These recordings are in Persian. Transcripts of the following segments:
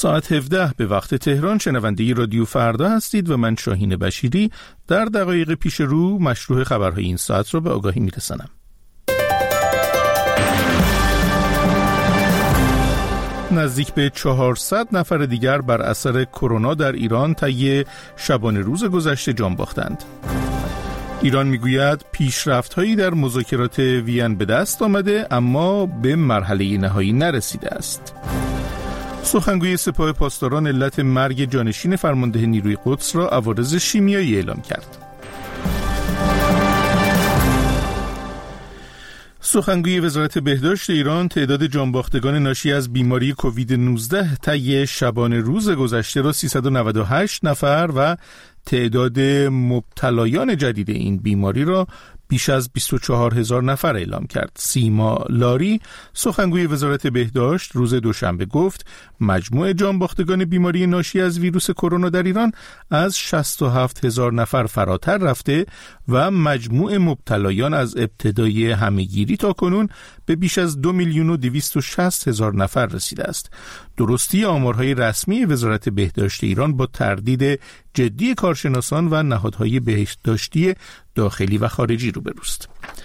ساعت 17 به وقت تهران شنونده رادیو فردا هستید و من شاهین بشیری در دقایق پیش رو مشروع خبرهای این ساعت را به آگاهی میرسانم. نزدیک به 400 نفر دیگر بر اثر کرونا در ایران طی شبانه روز گذشته جان باختند. ایران میگوید پیشرفت‌هایی در مذاکرات وین به دست آمده اما به مرحله نهایی نرسیده است. سخنگوی سپاه پاسداران علت مرگ جانشین فرمانده نیروی قدس را عوارض شیمیایی اعلام کرد. سخنگوی وزارت بهداشت ایران تعداد جانباختگان ناشی از بیماری کووید 19 طی شبانه روز گذشته را 398 نفر و تعداد مبتلایان جدید این بیماری را بیش از 24,000 نفر اعلام کرد. سیما لاری سخنگوی وزارت بهداشت روز دوشنبه گفت مجموع جانباختگان بیماری ناشی از ویروس کرونا در ایران از 67,000 نفر فراتر رفته و مجموع مبتلایان از ابتدای همهگیری تا کنون به بیش از 2,260,000 نفر رسیده است. درستی آمارهای رسمی وزارت بهداشت ایران با تردید جدی کارشناسان و نهادهای بهداشتی داخلی و خارجی روبروست.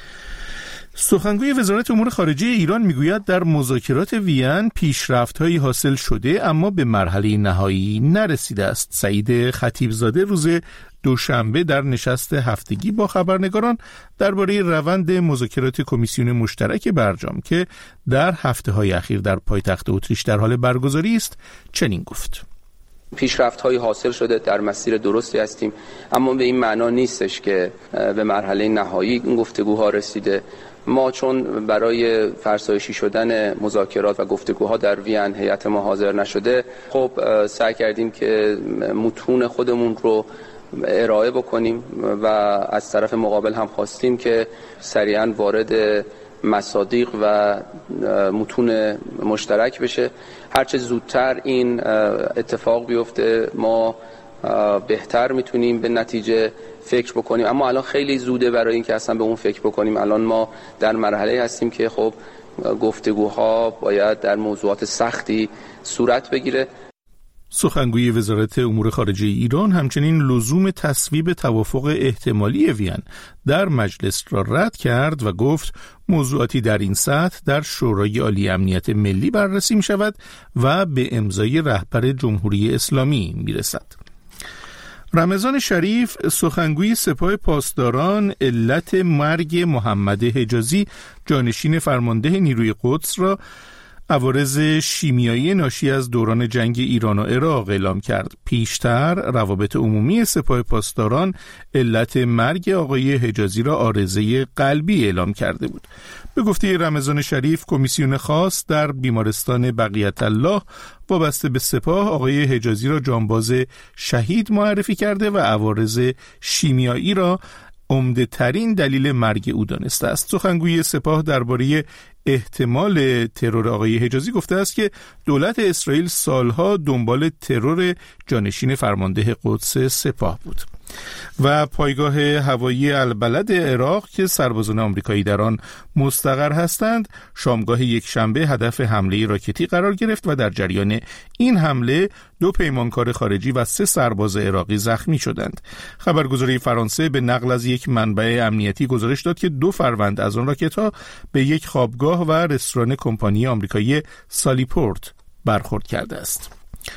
سخنگوی وزارت امور خارجه ایران میگوید در مذاکرات وین پیشرفت‌هایی حاصل شده اما به مرحله نهایی نرسیده است. سعید خطیبزاده روز دوشنبه در نشست هفتگی با خبرنگاران درباره روند مذاکرات کمیسیون مشترک برجام که در هفته‌های اخیر در پایتخت اتریش در حال برگزاری است چنین گفت: پیشرفت‌هایی حاصل شده، در مسیر درستی هستیم، اما به این معنا نیستش که به مرحله نهایی این گفتگوها رسیده. ما چون برای فرسایشی شدن مذاکرات و گفتگوها در وین هیئت ما حاضر نشده، خب سعی کردیم که متون خودمون رو ارائه بکنیم و از طرف مقابل هم خواستیم که سریعاً وارد مصادیق و متون مشترک بشه. هرچه زودتر این اتفاق بیفته ما بهتر میتونیم به نتیجه فکر بکنیم، اما الان خیلی زوده برای این که اصلا به اون فکر بکنیم. الان ما در مرحله هستیم که خب گفتگوها باید در موضوعات سختی صورت بگیره. سخنگوی وزارت امور خارجه ایران همچنین لزوم تصویب توافق احتمالی وین در مجلس را رد کرد و گفت موضوعاتی در این سطح در شورای عالی امنیت ملی بررسی می شود و به امضای رهبر جمهوری اسلامی می رسد. رمضان شریف سخنگوی سپاه پاسداران علت مرگ محمد حجازی جانشین فرمانده نیروی قدس را عوارض شیمیایی ناشی از دوران جنگ ایران و عراق اعلام کرد. پیشتر روابط عمومی سپاه پاسداران علت مرگ آقای حجازی را عارضه قلبی اعلام کرده بود. به گفته رمضان شریف کمیسیون خاص در بیمارستان بقیت الله وابسته به سپاه آقای حجازی را جانباز شهید معرفی کرده و عوارض شیمیایی را عمده ترین دلیل مرگ او دانسته است. سخنگوی سپاه درباره احتمال ترور آقای حجازی گفته است که دولت اسرائیل سالها دنبال ترور جانشین فرمانده قدس سپاه بود. و پایگاه هوایی البلد عراق که سربازان آمریکایی در آن مستقر هستند شامگاه یکشنبه هدف حمله راکتی قرار گرفت و در جریان این حمله 2 پیمانکار خارجی و 3 سرباز عراقی زخمی شدند. خبرگزاری فرانسه به نقل از یک منبع امنیتی گزارش داد که 2 فروند از آن راکت‌ها به یک خوابگاه و رستوران کمپانی آمریکایی سالیپورت برخورد کرده است.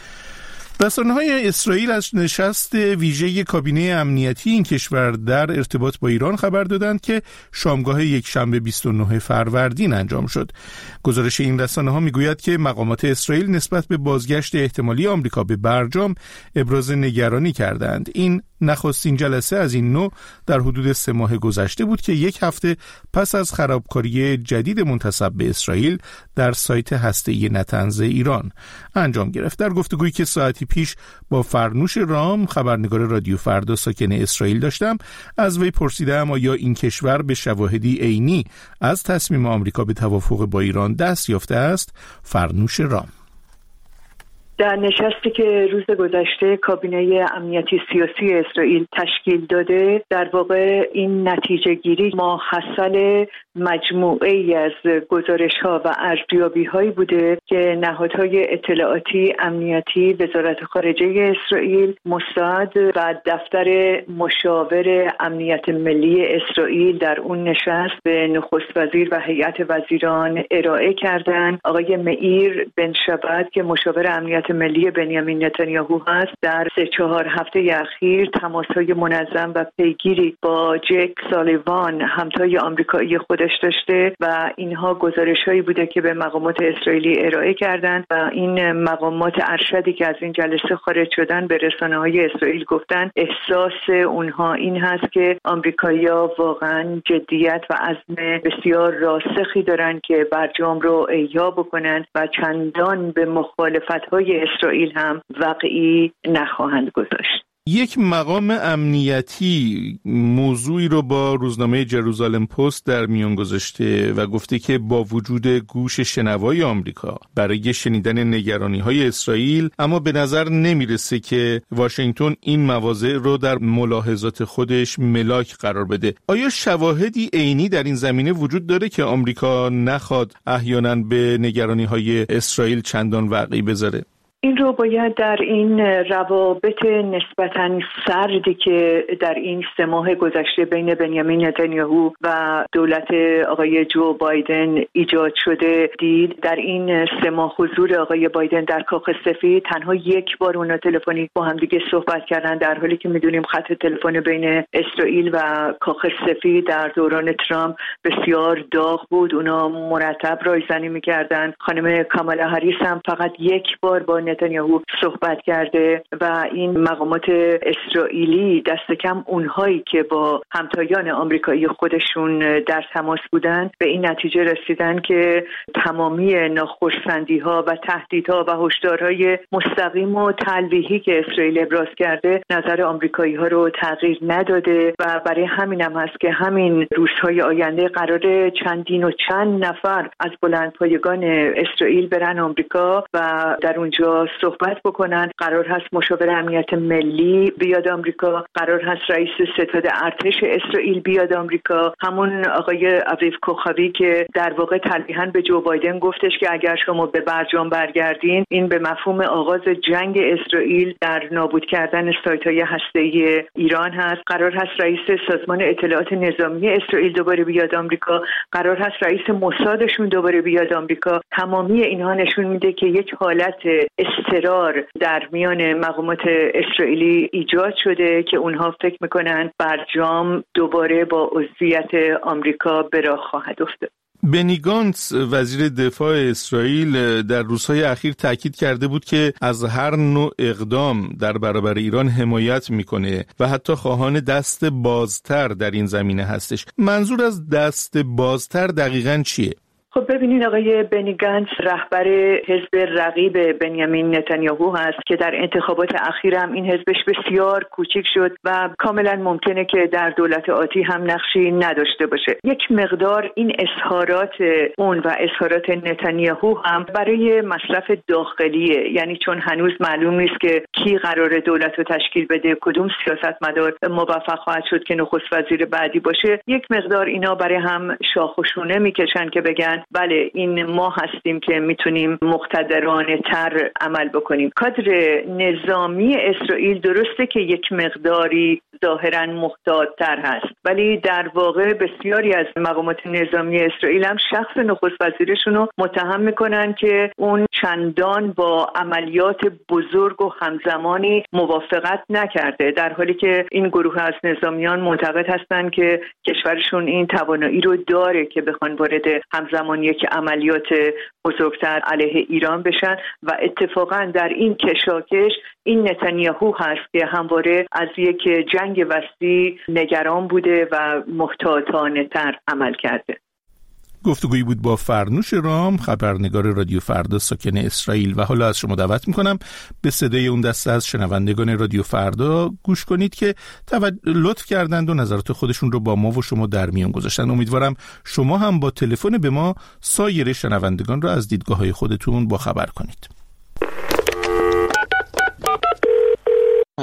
رسانه‌های اسرائیل از نشست ویژه کابینه امنیتی این کشور در ارتباط با ایران خبر دادند که شامگاه یکشنبه 29 فروردین انجام شد. گزارش این رسانه‌ها میگوید که مقامات اسرائیل نسبت به بازگشت احتمالی آمریکا به برجام ابراز نگرانی کردند. این نخستین جلسه از این نوع در حدود 3 ماه گذشته بود که 1 هفته پس از خرابکاری جدید منتسب به اسرائیل در سایت هسته‌ای نتنز ایران انجام گرفت. در گفتگویی که ساعتی پیش با فرنوش رام خبرنگار رادیو فردا ساکن اسرائیل داشتم از وی پرسیدم آیا این کشور به شواهدی عینی از تصمیم آمریکا به توافق با ایران دست یافته است. فرنوش رام: در نشستی که روز گذشته کابینه امنیتی سیاسی اسرائیل تشکیل داده، در واقع این نتیجه گیری ماحصل مجموعه ای از گزارش ها و ارزیابی هایی بوده که نهادهای اطلاعاتی امنیتی، وزارت خارجه اسرائیل، موساد و دفتر مشاور امنیت ملی اسرائیل در اون نشست به نخست وزیر و هیئت وزیران ارائه کردند. آقای مئیر بن شبت که مشاور امنیت ملی بنیامین نتانیاهو هست، در 3-4 هفته اخیر تماس‌های منظم و پیگیری با جک سالیوان همتای آمریکایی خودش داشته و اینها گزارش‌هایی بوده که به مقامات اسرائیلی ارائه کردند و این مقامات ارشدی که از این جلسه خارج شدن به رسانه‌های اسرائیل گفتن احساس اونها این هست که آمریکایی‌ها واقعاً جدیت و عزم بسیار راسخی دارن که برجام رو احیا بکنن و چندان به مخالفت‌های اسرائیل هم وقعی نخواهند گذاشت. یک مقام امنیتی موضوعی رو با روزنامه جروزالم پست در میان گذاشته و گفته که با وجود گوش شنوای آمریکا برای شنیدن نگرانی‌های اسرائیل، اما به نظر نمیرسه که واشنگتن این مواضع رو در ملاحظات خودش ملاک قرار بده. آیا شواهدی عینی در این زمینه وجود داره که آمریکا نخواد احیانا به نگرانی‌های اسرائیل چندان وقعی بذاره؟ این رو باید در این روابط نسبتاً سردی که در این 3 ماه گذشته بین بنیامین نتانیاهو و دولت آقای جو بایدن ایجاد شده دید. در این 3 ماه حضور آقای بایدن در کاخ سفید تنها 1 بار اونا تلفنی با هم دیگه صحبت کردن، در حالی که میدونیم خط تلفن بین اسرائیل و کاخ سفید در دوران ترامپ بسیار داغ بود. اونا مرتب رایزنی میکردن. خانم کامالا هریس هم فقط 1 بار با نتانیاهو صحبت کرده و این مقامات اسرائیلی دست کم اونهایی که با همتایان آمریکایی خودشون در تماس بودن به این نتیجه رسیدن که تمامی ناخرسندی‌ها و تهدیدها و هشدارهای مستقیم و تلویحی که اسرائیل ابراز کرده نظر آمریکایی‌ها رو تغییر نداده و برای همین هم هست که همین روزهای آینده قراره چندین و چند نفر از بلندپایگان اسرائیل برن آمریکا و در اونجا صحبت بکنن. قرار هست مشاور امنیت ملی بیاد آمریکا، قرار هست رئیس ستاد ارتش اسرائیل بیاد آمریکا، همون آقای عفیف کوخاوی که در واقع تلویحاً به جو بایدن گفتش که اگر شما به برجام برگردین این به مفهوم آغاز جنگ اسرائیل در نابود کردن سایت‌های هسته‌ای ایران هست. قرار هست رئیس سازمان اطلاعات نظامی اسرائیل دوباره بیاد آمریکا، قرار هست رئیس موسادشون دوباره بیاد آمریکا. تمامی اینها نشون میده که یک حالت اضطرار در میان مقامات اسرائیلی ایجاد شده که اونها فکر میکنن برجام دوباره با عضویت آمریکا به راه خواهد افتاد. بنی گانتس وزیر دفاع اسرائیل در روزهای اخیر تاکید کرده بود که از هر نوع اقدام در برابر ایران حمایت میکنه و حتی خواهان دست بازتر در این زمینه هستش. منظور از دست بازتر دقیقاً چیه؟ خب ببینید، آقای بنی گانتس رهبر حزب رقیب بنیامین نتانیاهو هست که در انتخابات اخیر هم این حزبش بسیار کوچیک شد و کاملا ممکنه که در دولت آتی هم نقشی نداشته باشه. یک مقدار این اظهارات اون و اظهارات نتانیاهو هم برای مصرف داخلیه، یعنی چون هنوز معلوم نیست که کی قراره دولت رو تشکیل بده، کدوم سیاستمدار موفق خواهد شد که نخست وزیر بعدی باشه. یک مقدار اینا برای هم شاخ و شونه میکشن که بگن بله این ما هستیم که میتونیم مقتدرانه تر عمل بکنیم. کادر نظامی اسرائیل درسته که یک مقداری ظاهراً محتاط‌تر هست، ولی در واقع بسیاری از مقامات نظامی اسرائیل هم شخص نخست وزیرشون رو متهم میکنن که اون چندان با عملیات بزرگ و همزمانی موافقت نکرده، در حالی که این گروه از نظامیان معتقد هستن که کشورشون این توانایی رو داره که بخوان وارد همزمان یک عملیات بزرگتر علیه ایران بشن و اتفاقا در این کشاکش این نتانیاهو هست که همواره از یک جنگ وسیع نگران بوده و محتاطانه تر عمل کرده. گفتگویی بود با فرنوش رام، خبرنگار رادیو فردا ساکن اسرائیل، و حالا از شما دعوت میکنم به صدای اون دسته از شنوندگان رادیو فردا گوش کنید که لطف کردند و نظرات خودشون رو با ما و شما در میان گذاشتن. امیدوارم شما هم با تلفن به ما سایر شنوندگان رو از دیدگاه‌های خودتون با خبر کنید.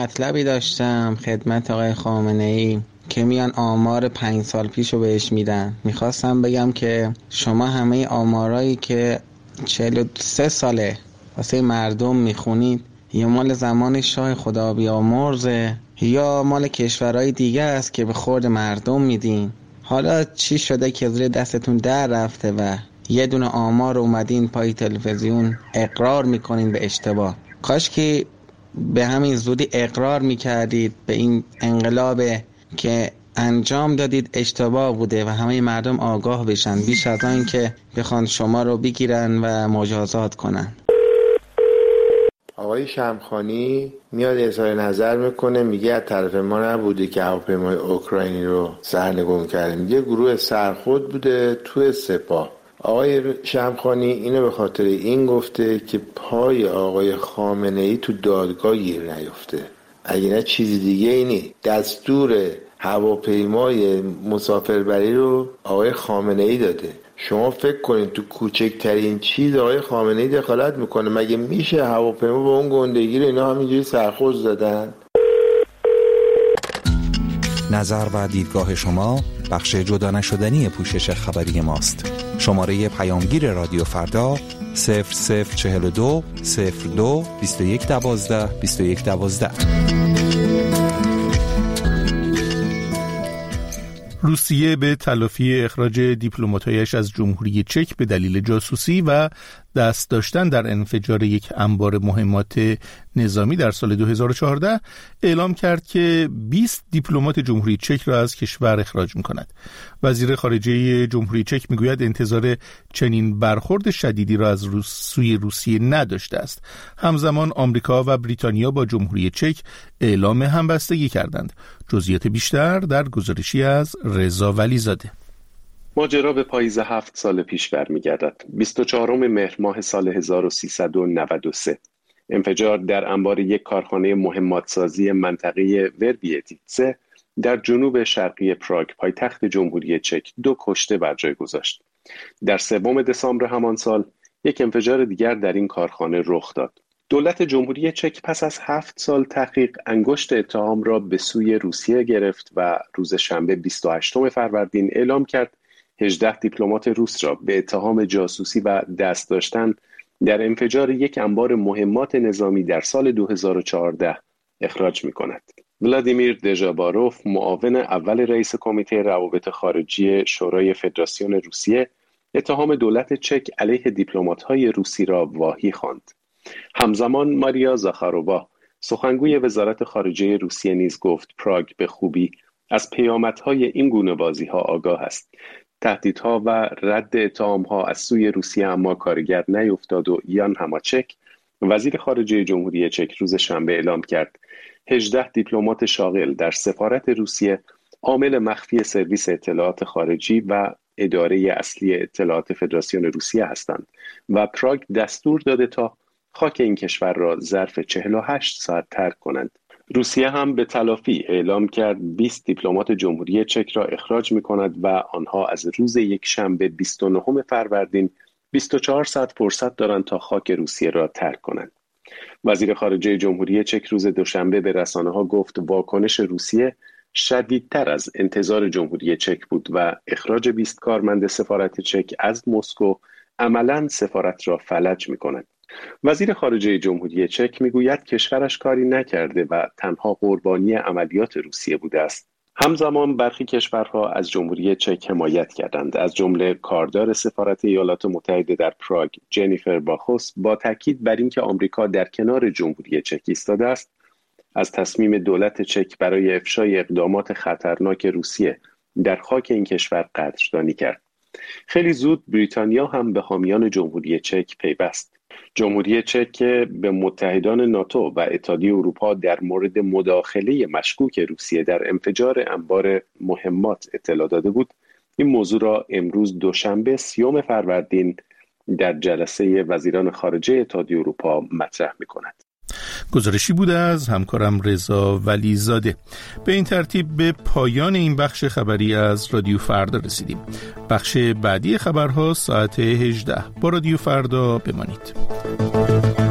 مطلبی داشتم خدمت آقای خامنه‌ای که میان آمار 5 سال پیش رو بهش میدن. میخواستم بگم که شما همه آمارایی که 43 ساله واسه مردم میخونید یا مال زمان شاه خدا بیامرزه یا مال کشورهای دیگه است که به خورد مردم میدین. حالا چی شده که زیر دستتون در رفته و یه دونه آمار اومدین پای تلویزیون اقرار میکنین به اشتباه؟ کاش که به همین زودی اقرار میکردید به این انقلاب که انجام دادید اشتباه بوده و همه مردم آگاه بشن، بیش از آن که بخوان شما رو بگیرن و مجازات کنن. آقای شمخانی میاد اظهار نظر میکنه، میگه از طرف ما نبوده که هواپیمای اوکراینی رو سرنگون کرده، میگه گروه سرخود بوده تو سپاه. آقای شمخانی اینو به خاطر این گفته که پای آقای خامنه‌ای تو دادگاه گیر نیفته، اگه نه چیزی دیگه اینی. دستور هواپیمای مسافربری رو آقای خامنه‌ای داده. شما فکر کنید تو کوچکترین چیز آقای خامنه‌ای دخالت میکنه؟ مگه میشه هواپیما به اون گندگی رو اینا همینجوری سرخوش زدن؟ نظر و دیدگاه شما بخش جدا نشدنی پوشش خبری ماست. شماره پیامگیر رادیو فردا 0042 02 21 12 21 12. روسیه به تلافی اخراج دیپلمات‌هایش از جمهوری چک به دلیل جاسوسی و دست داشتن در انفجار یک انبار مهمات نظامی در سال 2014 اعلام کرد که 20 دیپلمات جمهوری چک را از کشور اخراج می‌کند. وزیر خارجه جمهوری چک میگوید انتظار چنین برخورد شدیدی را از سوی روسیه نداشته است. همزمان آمریکا و بریتانیا با جمهوری چک اعلام همبستگی کردند. جزئیات بیشتر در گزارشی از رضا ولیزاده. ماجرا به پاییز 7 سال پیش برمیگردد. 24 مهر ماه سال 1393 انفجار در انبار یک کارخانه مهماتسازی منطقه وربیتیتسه در جنوب شرقی پراگ پایتخت جمهوری چک 2 کشته بر جای گذاشت. در 3 دسامبر همان سال یک انفجار دیگر در این کارخانه رخ داد. دولت جمهوری چک پس از 7 سال تحقیق انگشت اتهام را به سوی روسیه گرفت و روز شنبه 28 فروردین اعلام کرد 18 دیپلمات روس را به اتهام جاسوسی و دست داشتن در انفجار یک انبار مهمات نظامی در سال 2014 اخراج می‌کند. ولادیمیر دژاباروف، معاون اول رئیس کمیته روابط خارجی شورای فدراسیون روسیه، اتهام دولت چک علیه دیپلمات‌های روسی را واهی خواند. همزمان ماریا زاخارووا، سخنگوی وزارت خارجه روسیه نیز گفت پراگ به خوبی از پیامدهای این گونه بازی‌ها آگاه است. تهدیدها و رد اتهام‌ها از سوی روسیه اما کارگر نیفتاد و یان هاماچک، وزیر خارجه جمهوری چک، روز شنبه اعلام کرد 18 دیپلمات شاغل در سفارت روسیه عامل مخفی سرویس اطلاعات خارجی و اداره اصلی اطلاعات فدراسیون روسیه هستند و پراگ دستور داده تا خاک این کشور را ظرف 48 ساعت ترک کنند. روسیه هم به تلافی اعلام کرد 20 دیپلمات جمهوری چک را اخراج می‌کند و آنها از روز یکشنبه 29 فروردین 24 ساعت فرصت دارند تا خاک روسیه را ترک کنند. وزیر خارجه جمهوری چک روز دوشنبه به رسانه‌ها گفت واکنش روسیه شدیدتر از انتظار جمهوری چک بود و اخراج 20 کارمند سفارت چک از مسکو عملاً سفارت را فلج می‌کند. وزیر خارجه جمهوری چک میگوید کشورش کاری نکرده و تنها قربانی عملیات روسیه بوده است. همزمان برخی کشورها از جمهوری چک حمایت کردند، از جمله کاردار سفارت ایالات متحده در پراگ جنیفر باخوس با تاکید بر اینکه آمریکا در کنار جمهوری چک ایستاده است، از تصمیم دولت چک برای افشای اقدامات خطرناک روسیه در خاک این کشور قدردانی کرد. خیلی زود بریتانیا هم به حامیان جمهوری چک پیوست. جمهوری چک که به متحدان ناتو و اتحادیه اروپا در مورد مداخله مشکوک روسیه در انفجار انبار مهمات اطلاع داده بود، این موضوع را امروز دوشنبه 30 فروردین در جلسه وزیران خارجه اتحادیه اروپا مطرح می‌کند. گزارشی بود از همکارم رضا ولیزاده. به این ترتیب به پایان این بخش خبری از رادیو فردا رسیدیم. بخش بعدی خبرها ساعت 18. با رادیو فردا بمانید.